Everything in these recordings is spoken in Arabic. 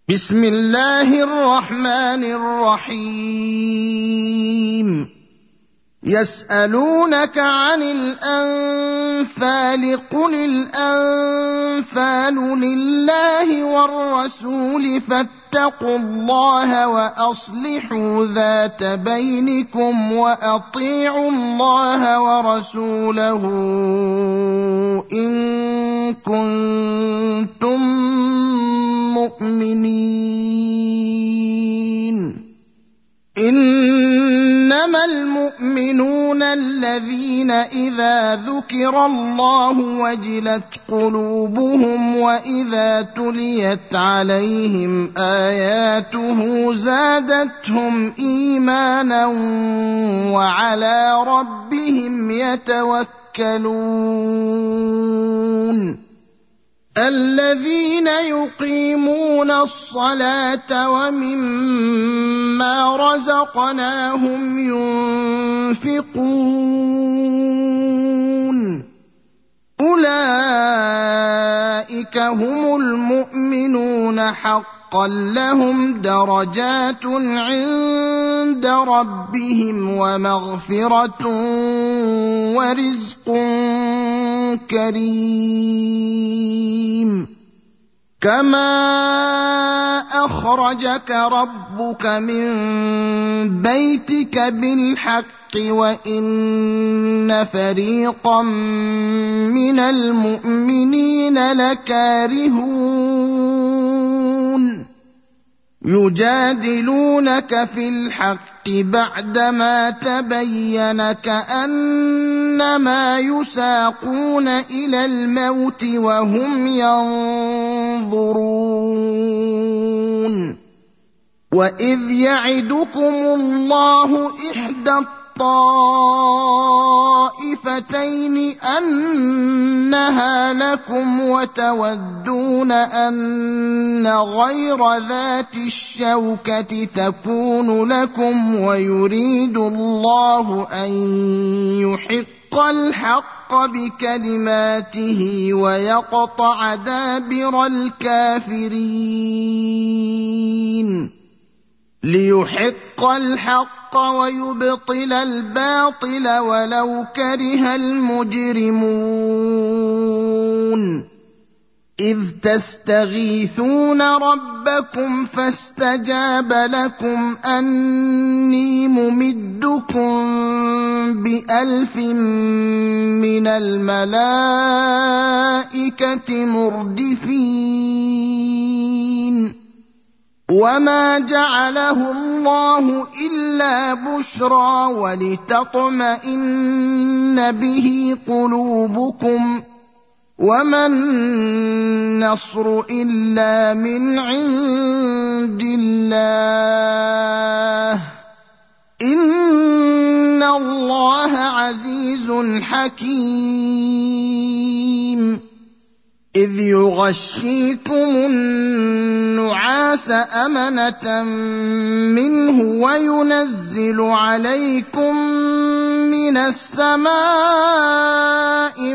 بسم الله الرحمن الرحيم. يسألونك عن الأنفال قل الأنفال لله والرسول فاتقوا الله وأصلحوا ذات بينكم وأطيعوا الله ورسوله إن كنتم مؤمنين. إنما المؤمنون الذين إذا ذكر الله وجلت قلوبهم وإذا تليت عليهم آياته زادتهم إيمانا وعلى ربهم يتوكلون. الذين يقيمون الصلاة ومما رزقناهم ينفقون أولئك هم المؤمنون حقا لهم درجات عند ربهم ومغفرة ورزق كريم. كما أخرجك ربك من بيتك بالحق وإن فريقا من المؤمنين لكارهون يجادلونك في الحق بعدما تبين كأنما يساقون إلى الموت وهم ينظرون. وإذ يعدكم الله إحدى الطائفتين أنها لكم وتودون أن غير ذات الشوكة تكون لكم ويريد الله أن يحق الحق بكلماته ويقطع دابر الكافرين. ليحق الحق ويبطل الباطل ولو كره المجرمون. إذ تستغيثون ربكم فاستجاب لكم أني ممدكم ب1000 من الملائكة مردفين. وما جعله الله إلا بشرى ولتطمئن به قلوبكم وما النصر إلا من عند الله إن الله عزيز حكيم. إذ يغشيكم النعاس أمنة منه وينزل عليكم من السماء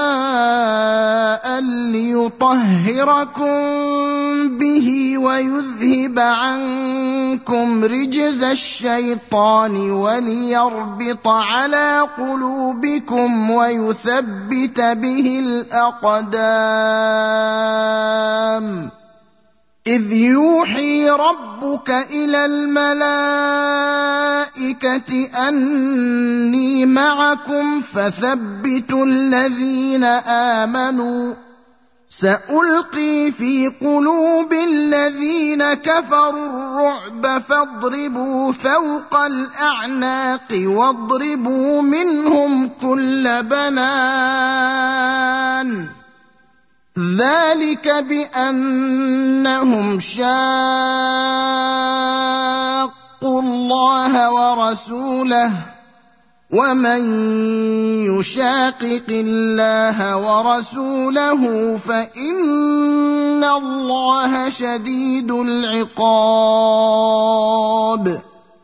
ماء ليطهركم به ويذهب عنكم رجز الشيطان وليربط على قلوبكم ويثبت به الأقدام. إذ يوحي ربك إلى الملائكة أني معكم فثبتوا الذين آمنوا سألقي في قلوب الذين كفروا الرعب فاضربوا فوق الأعناق واضربوا منهم كل بنان. ذلك بأنهم شاقوا الله ورسوله ومن يشاقق الله ورسوله فإن الله شديد العقاب.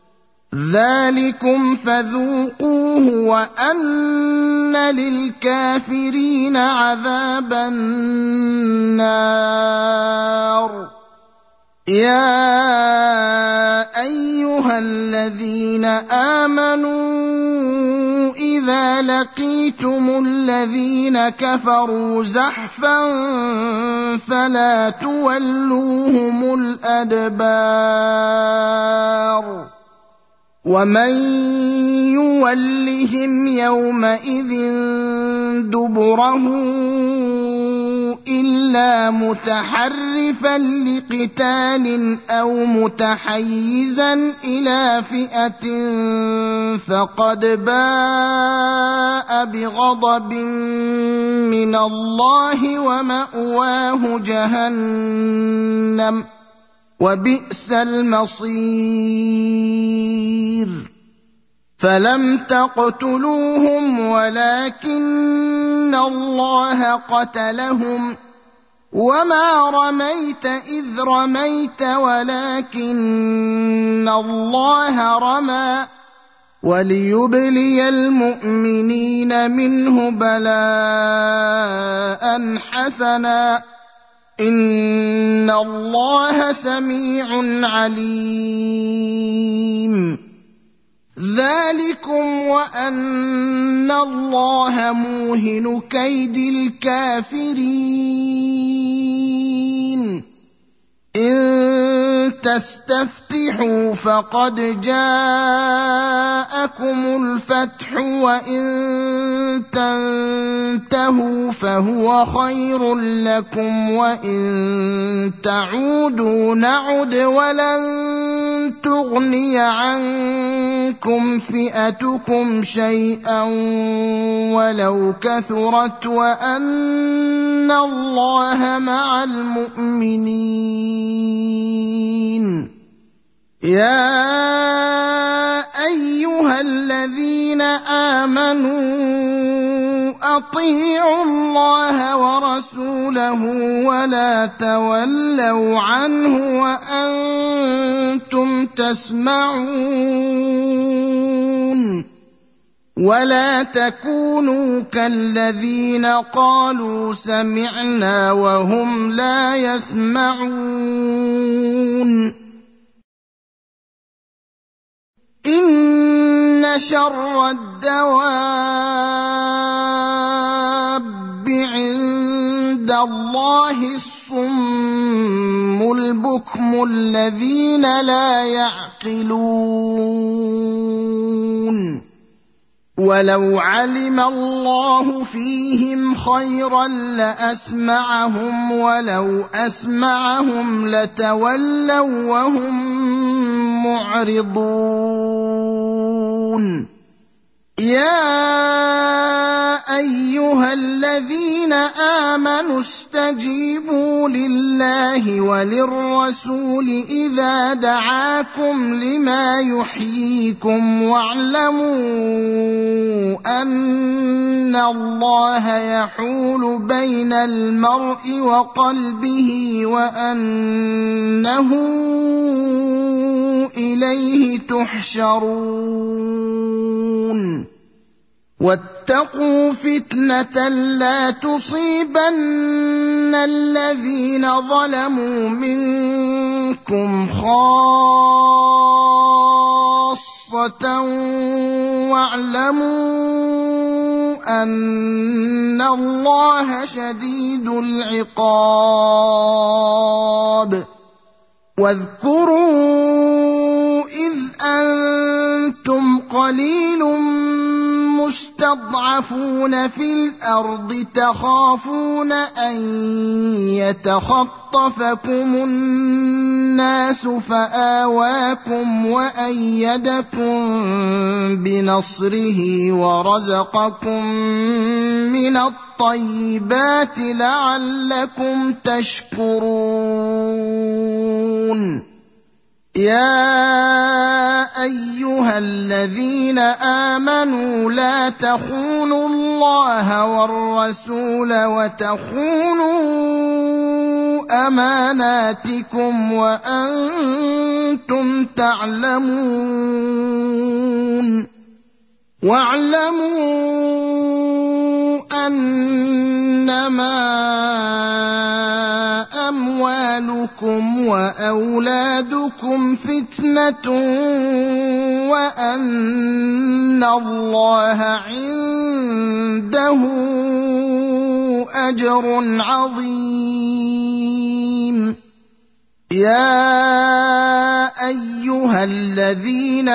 ذلكم فذوقوه وأن للكافرين عذاب النار. يا أيها الذين آمنوا إذا لقيتم الذين كفروا زحفا فلا تولوهم الأدبار ومن يولهم يومئذ دبره إلا متحرفا لقتال أو متحيزا إلى فئة فقد باء بغضب من الله ومأواه جهنم وبئس المصير فلم تقتلوهم ولكن الله قتلهم وما رميت إذ رميت ولكن الله رمى وليبلي المؤمنين منه بلاء حسنا إن الله سميع عليم ذلكم وأن الله موهن كيد الكافرين إن تستفتحوا فقد جاءكم الفتح وإن تنتهوا فهو خير لكم وإن تعودوا نعد ولن تغني عنكم فئتكم شيئا ولو كثرت وأن الله مع المؤمنين يا أيها الذين آمنوا أطيعوا الله ورسوله ولا تولوا عنه وأنتم تسمعون ولا تكونوا كالذين قالوا سمعنا وهم لا يسمعون إن شر الدواب عند الله الصم البكم الذين لا يعقلون ولو علم الله فيهم خيرا لأسمعهم ولو أسمعهم لتولوا وهم معرضون يا أيها الذين آمنوا استجيبوا لله وللرسول إذا دعاكم لما يحييكم واعلموا أن الله يحول بين المرء وقلبه وأنه إليه تحشرون واتقوا فتنة لا تصيبن الذين ظلموا منكم خاصة واعلموا أن الله شديد العقاب واذكروا إذ أنتم قليل مستضعفون في الأرض تخافون أن يتخطفكم الناس فآواكم وأيدكم بنصره ورزقكم من الطيبات لعلكم تشكرون يا أيها الذين آمنوا لا تخونوا الله والرسول وتخونوا أماناتكم وأنتم تعلمون واعلموا أنما أموالكم وأولادكم فتنة وأن الله عنده أجر عظيم. يا أيها الذين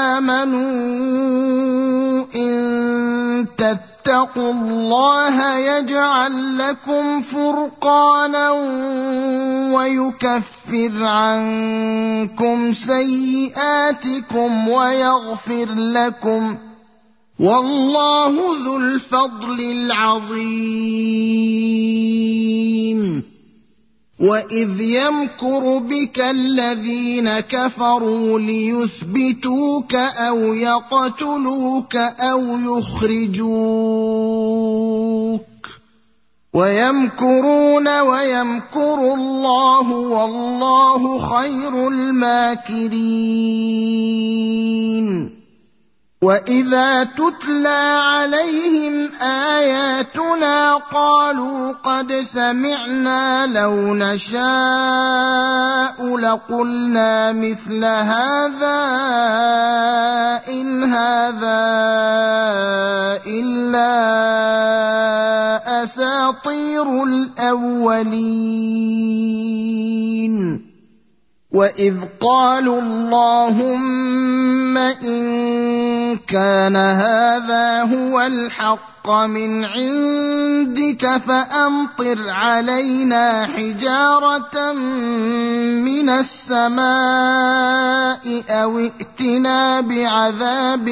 آمنوا إن تتقوا الله يجعل لكم فرقانا ويكفر عنكم سيئاتكم ويغفر لكم، والله ذو الفضل العظيم. وإذ يمكر بك الذين كفروا ليثبتوك أو يقتلوك أو يخرجوك ويمكرون ويمكر الله والله خير الماكرين. وإذا تتلى عليهم آياتنا قالوا قد سمعنا لو نشاء لقلنا مثل هذا إن هذا إلا أساطير الأولين. وإذ قالوا اللهم إن كان هذا هو الحق من عندك فأمطر علينا حجارة من السماء أو ائتنا بعذاب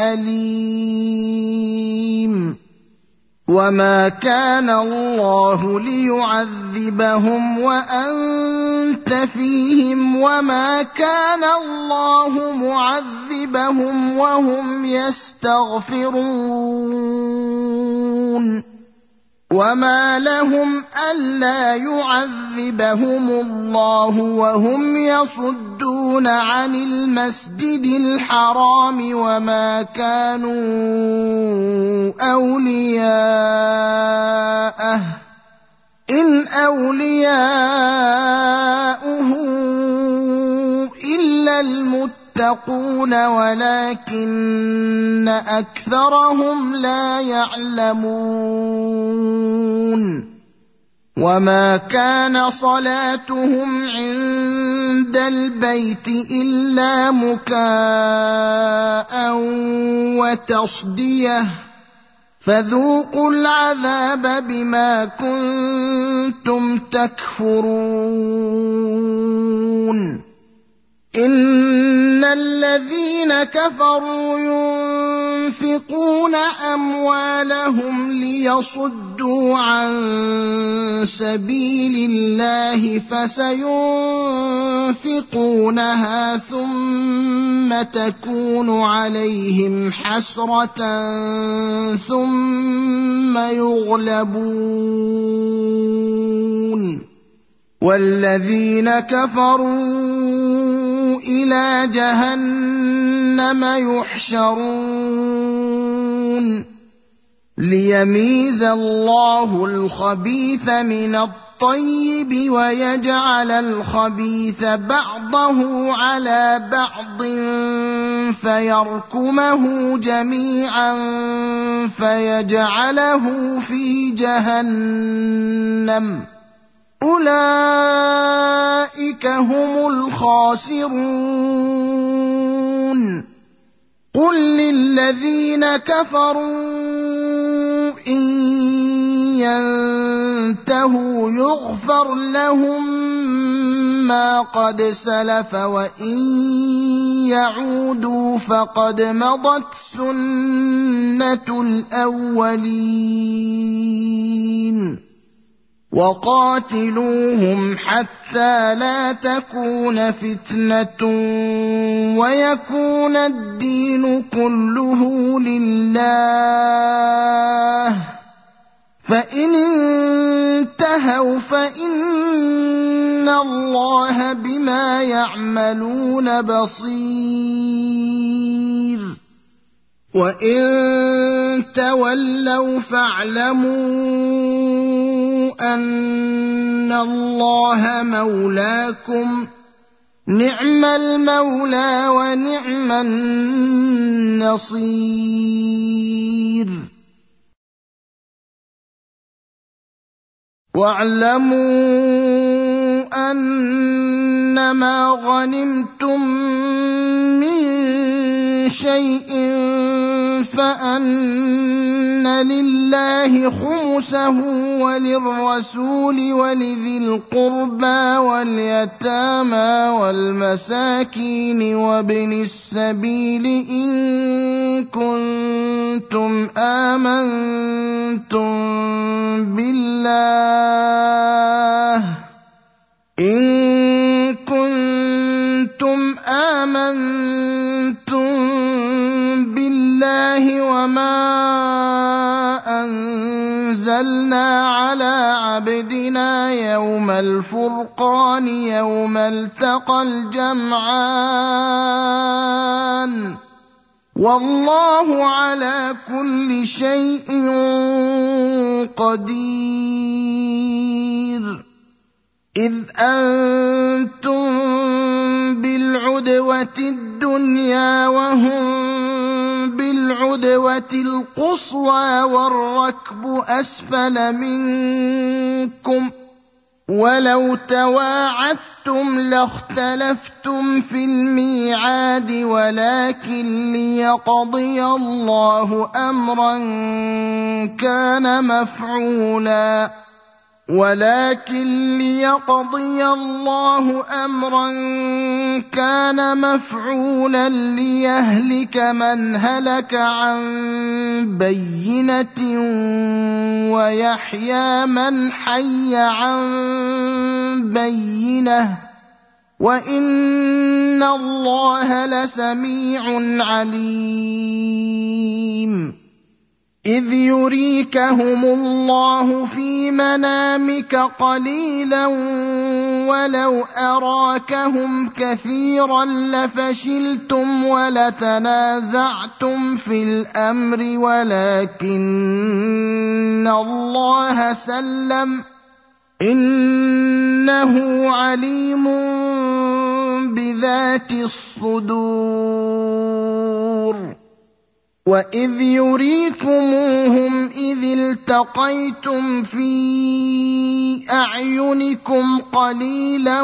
أليم. وما كان الله ليعذبهم وأنت فيهم وما كان الله معذبهم وهم يستغفرون. وما لهم ألا يعذبهم الله وهم يصدون عن المسجد الحرام وما كانوا أولياءه إن أولياؤه إلا المتقون ولكن أكثرهم لا يعلمون. وما كان صلاتهم عند البيت إلا مكاء وتصدية فذوقوا العذاب بما كنتم تكفرون. إن الذين كفروا ينفقون أموالهم ليصدوا عن سبيل الله فسينفقونها ثم تكون عليهم حسرة ثم يغلبون والذين كفروا إلى جهنم يحشرون ليميز الله الخبيث من الطيب ويجعل الخبيث بعضه على بعض فيركمه جميعا فيجعله في جهنم أولئك هم الخاسرون. قل للذين كفروا إن ينتهوا يغفر لهم ما قد سلف وإن يعودوا فقد مضت سنة الأولين. وقاتلوهم حتى لا تكون فتنة ويكون الدين كله لله فإن انتهوا فإن الله بما يعملون بصير. وَإِن تَوَلَّوْا فَاعْلَمُوا أَنَّ اللَّهَ مَوْلَاكُمْ ۚ نِعْمَ الْمَوْلَىٰ وَنِعْمَ النَّصِيرُ. وَاعْلَمُوا أَنَّمَا غَنِمْتُم مِّن شَيْءٍ فَأَنَّ لِلَّهِ خُمُسَهُ وَلِلرَّسُولِ وَلِذِي الْقُرْبَىٰ وَالْيَتَامَىٰ وَالْمَسَاكِينِ وَابْنِ السَّبِيلِ إِن كُنتُمْ آمَنتُم بِاللَّهِ وَمَا أَنزَلْنَا عَلَىٰ عَبْدِنَا يَوْمَ الْفُرْقَانِ يَوْمَ الْتَقَى الْجَمْعَانِ ۗ وَاللَّهُ عَلَىٰ كُلِّ شَيْءٍ قَدِيرٌ. إِذْ أَنتُم بِالْعُدْوَةِ الدُّنْيَا وَهُم بِالْعُدْوَةِ الْقُصْوَىٰ وَالرَّكْبُ أَسْفَلَ مِنكُمْ ۚ وَلَوْ تَوَاعَدتُّمْ لَاخْتَلَفْتُمْ فِي الْمِيعَادِ وَلَٰكِن لِّيَقْضِيَ اللَّهُ أَمْرًا كَانَ مَفْعُولًا لِّيَهْلِكَ مَنْ هَلَكَ عَن بَيِّنَةٍ وَيَحْيَىٰ مَنْ حَيَّ عَن بَيِّنَةٍ ۗ وَإِنَّ اللَّهَ لَسَمِيعٌ عَلِيمٌ. إِذْ يُرِيكَهُمُ اللَّهُ فِي مَنَامِكَ قَلِيلًا وَلَوْ أَرَاكَهُمْ كَثِيرًا لَّفَشِلْتُمْ وَلَتَنَازَعْتُمْ فِي الْأَمْرِ وَلَٰكِنَّ اللَّهَ سَلَّمَ ۗ إِنَّهُ عَلِيمٌ بِذَاتِ الصُّدُورِ. وَإِذْ يُرِيكُمُوهُمْ إِذِ الْتَقَيْتُمْ فِي أَعْيُنِكُمْ قَلِيلًا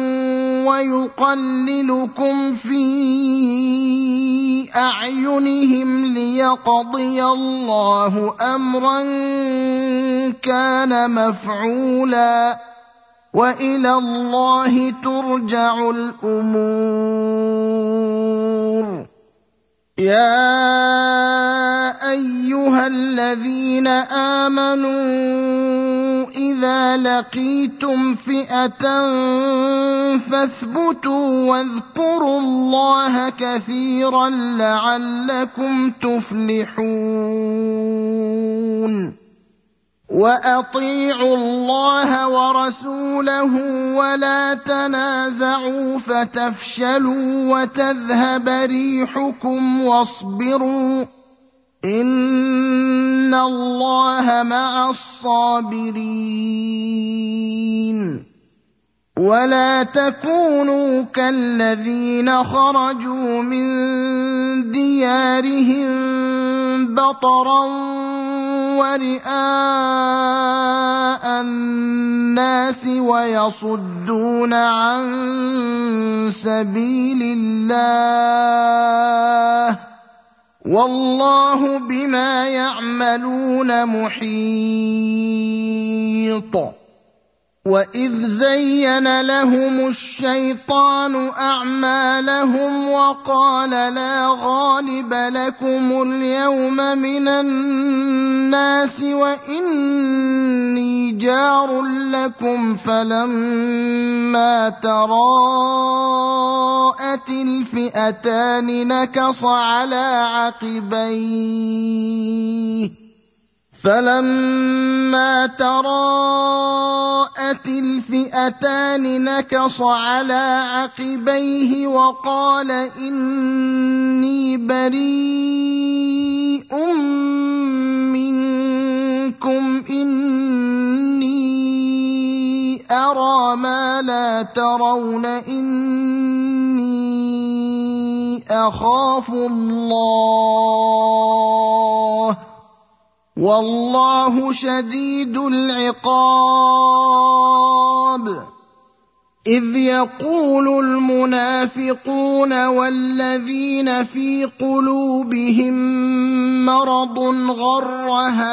وَيُقَلِّلُكُمْ فِي أَعْيُنِهِمْ لِيَقْضِيَ اللَّهُ أَمْرًا كَانَ مَفْعُولًا ۗ وَإِلَى اللَّهِ تُرْجَعُ الْأُمُورُ. يَا أَيُّهَا الَّذِينَ آمَنُوا إِذَا لَقِيتُمْ فِئَةً فَاثْبُتُوا وَاذْكُرُوا اللَّهَ كَثِيرًا لَّعَلَّكُمْ تُفْلِحُونَ. وَأَطِيعُوا اللَّهَ وَرَسُولَهُ وَلَا تَنَازَعُوا فَتَفْشَلُوا وَتَذْهَبَ رِيحُكُمْ وَاصْبِرُوا ۚ إِنَّ اللَّهَ مَعَ الصَّابِرِينَ. وَلَا تَكُونُوا كَالَّذِينَ خَرَجُوا مِن دِيَارِهِم بَطَرًا وَرِئَاءَ النَّاسِ وَيَصُدُّونَ عَن سَبِيلِ اللَّهِ ۗ وَاللَّهُ بِمَا يَعْمَلُونَ مُحِيطٌ. وَإِذْ زَيَّنَ لَهُمُ الشَّيْطَانُ أَعْمَالَهُمْ وَقَالَ لَا غَالِبَ لَكُمُ الْيَوْمَ مِنَ النَّاسِ وَإِنِّي جَارٌ لَّكُمْ فَلَمَّا تَرَاءَتِ الْفِئَتَانِ نَكَصَ عَلَىٰ عَقِبَيْهِ فلما تراءت الفئتان نكص على عقبيه وقال إني بريء منكم إني أرى ما لا ترون إني أخاف الله والله شديد العقاب. إذ يقول المنافقون والذين في قلوبهم مرض غر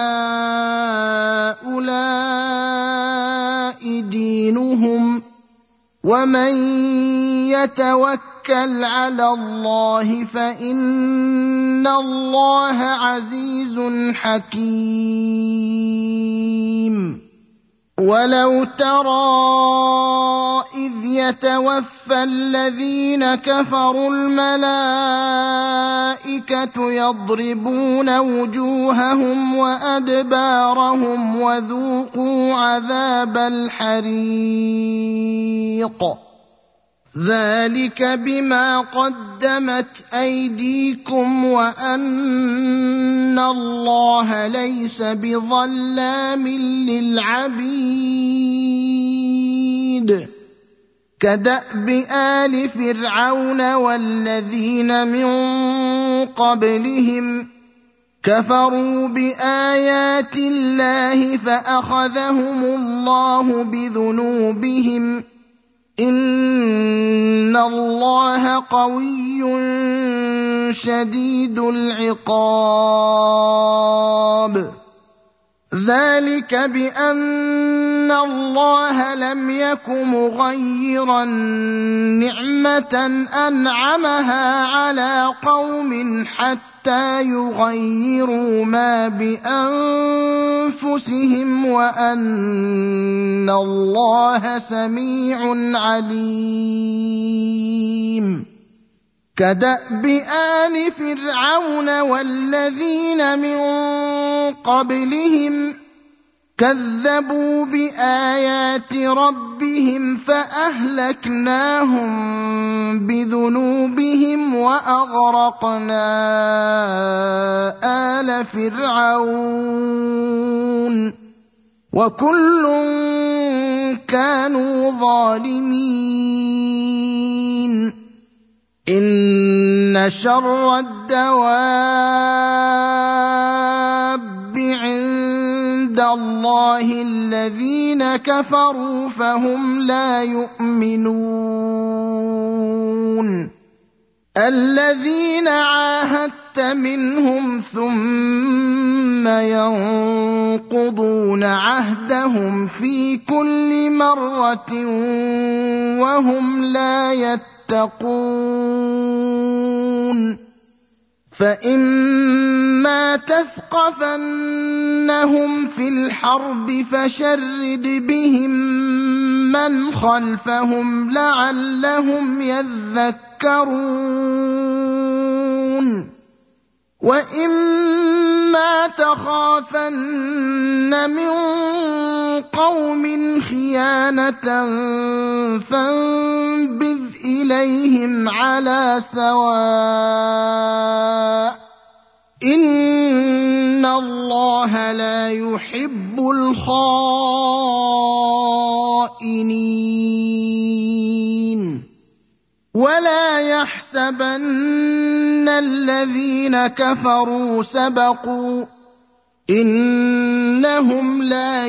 هؤلاء دينهم ومن يتوكل على الله فإن الله عزيز حكيم. ولو ترى إذ يتوفى الذين كفروا الملائكة يضربون وجوههم وأدبارهم وذوقوا عذاب الحريق ذلك بما قدمت أيديكم وأن الله ليس بظلام للعبيد. كدأب آل فرعون والذين من قبلهم كفروا بآيات الله فأخذهم الله بذنوبهم إن الله قوي شديد العقاب. ذلك بأن الله لم يك مغيرا نعمة أنعمها على قوم حتى يغيروا ما بأنفسهم وأن الله سميع عليم. كدأب آل فرعون والذين من قبلهم كذبوا بآيات ربهم فأهلكناهم بذنوبهم وأغرقنا آل فرعون وكل كانوا ظالمين. إن شر الدواب عند الله الذين كفروا فهم لا يؤمنون. الذين عاهدت منهم ثم ينقضون عهدهم في كل مرة وهم لا يتقون. فإما تثقفنهم في الحرب فشرد بهم من خلفهم لعلهم يذكرون. وإما تخافن من قوم خيانة فانبذ إليهم على سواء إن الله لا يحب الخائنين. ولا يحسبن الذين كفروا سبقوا إنهم لا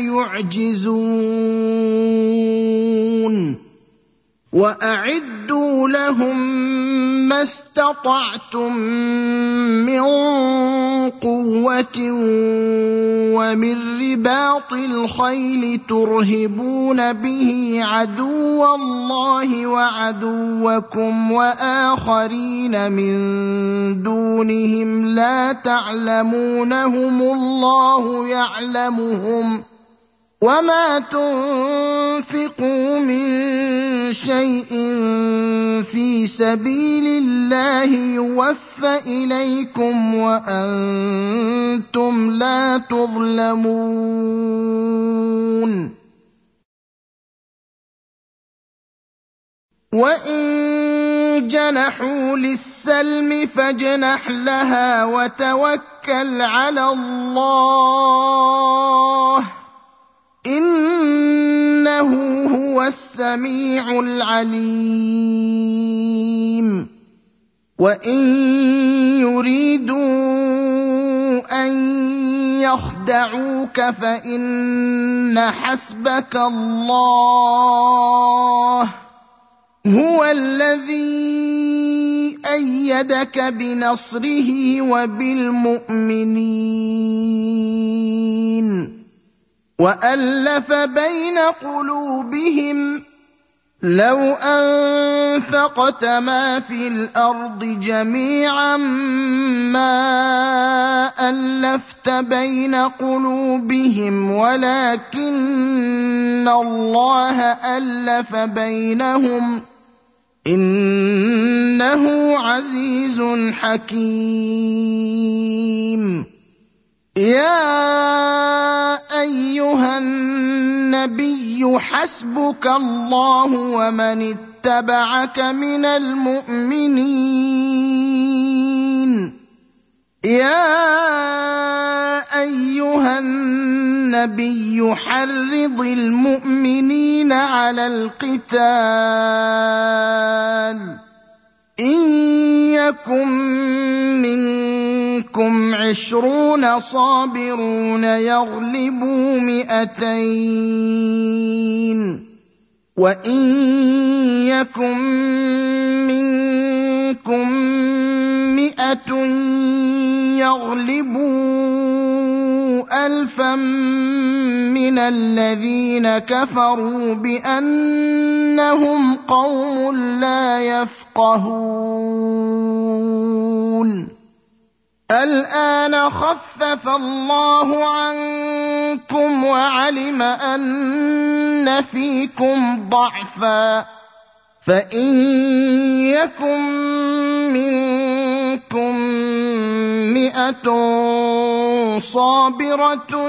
يعجزون. وأعدوا لهم ما استطعتم من قوة ومن رباط الخيل ترهبون به عدو الله وعدوكم وآخرين من دونهم لا تعلمونهم الله يعلمهم وما تنفقوا من شيء في سبيل الله يوفى إليكم وأنتم لا تظلمون وإن جنحوا للسلم فاجنح لها وتوكل على الله إنه هو السميع العليم وإن يريدوا أن يخدعوك فإن حسبك الله هو الذي أيدك بنصره وبالمؤمنين وألف بين قلوبهم لو أنفقت ما في الأرض جميعا ما ألفت بين قلوبهم ولكن الله ألف بينهم إنه عزيز حكيم يا أيها النبي حسبك الله ومن اتبعك من المؤمنين يا أيها النبي حرض المؤمنين على القتال إن يكن منكم 20 صابرون يغلبوا 200 وإن يكن منكم 100 يغلبوا 1000 من الذين كفروا بأنهم قوم لا يفقهون الآن خفف الله عنكم وعلم أن فيكم ضعفا فإن يكن منكم 100 صابرة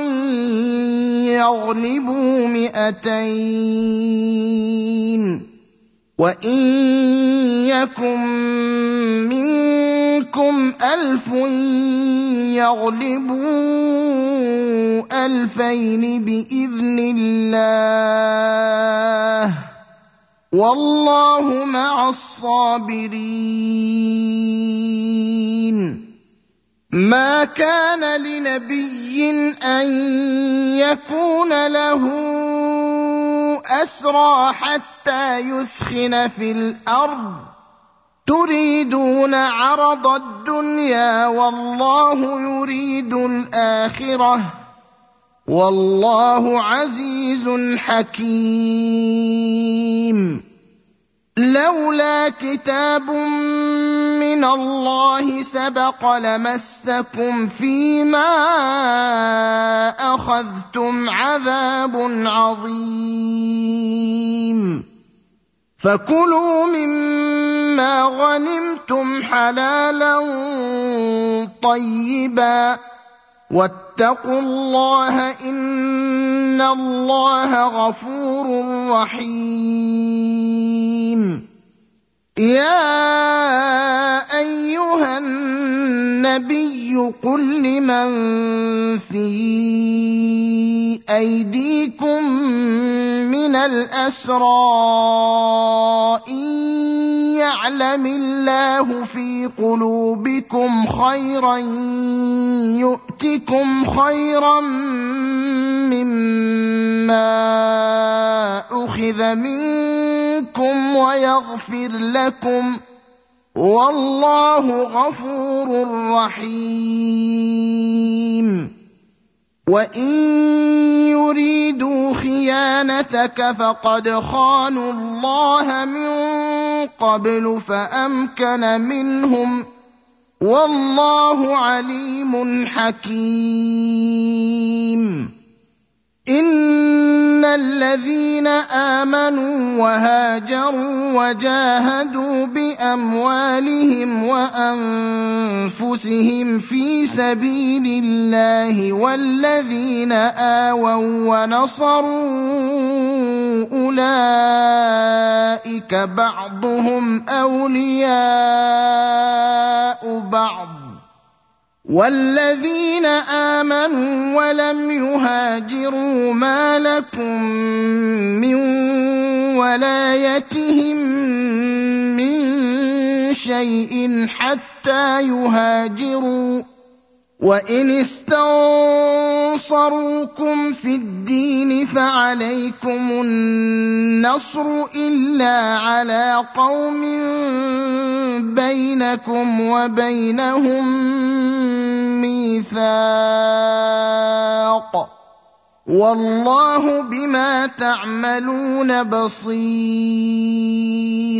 يغلبوا 200 وإن يكن منكم 1000 يغلبوا 2000 بإذن الله والله مع الصابرين ما كان لنبي أن يكون له أسرى حتى يثخن في الأرض تريدون عرض الدنيا والله يريد الآخرة والله عزيز حكيم لولا كتاب من الله سبق لمسكم فيما أخذتم عذاب عظيم فكلوا مما غنمتم حلالا طيبا واتقوا الله إن الله غفور رحيم يا أيها النبي قل لمن في أيديكم من الأسرى إن يعلم الله في قلوبكم خيرا يؤتكم خيرا مما أخذ منكم ويغفر لكم والله غفور رحيم وإن يريدوا خيانتك فقد خانوا الله من قبل فأمكن منهم والله عليم حكيم إن الذين آمنوا وهاجروا وجاهدوا بأموالهم وأنفسهم في سبيل الله والذين آووا ونصروا أولئك بعضهم أولياء بعض والذين آمنوا ولم يهاجروا ما لكم من ولايتهم من شيء حتى يهاجروا وإن استنصروكم في الدين فعليكم النصر إلا على قوم بينكم وبينهم ميثاق والله بما تعملون بصير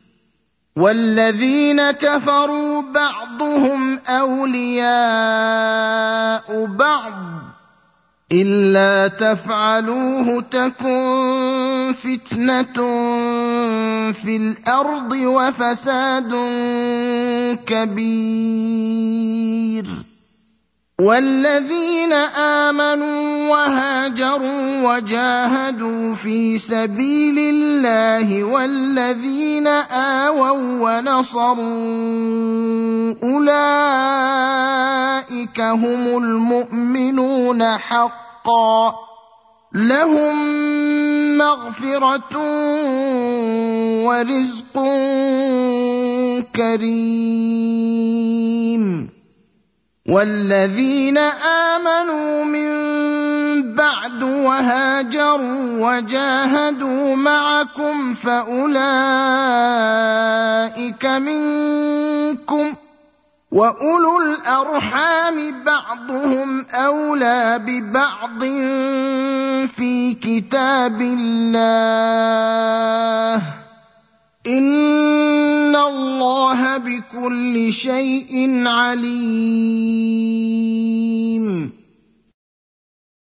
والذين كفروا بعضهم أولياء بعض إلا تفعلوه تكن فتنة في الأرض وفساد كبير والذين آمنوا وهاجروا وجاهدوا في سبيل الله والذين آووا ونصروا أولئك هم المؤمنون حقا لهم مغفرة ورزق كريم والذين آمنوا من بعد وهاجروا وجاهدوا معكم فأولئك منكم وأولو الأرحام بعضهم أولى ببعض في كتاب الله إن الله بكل شيء عليم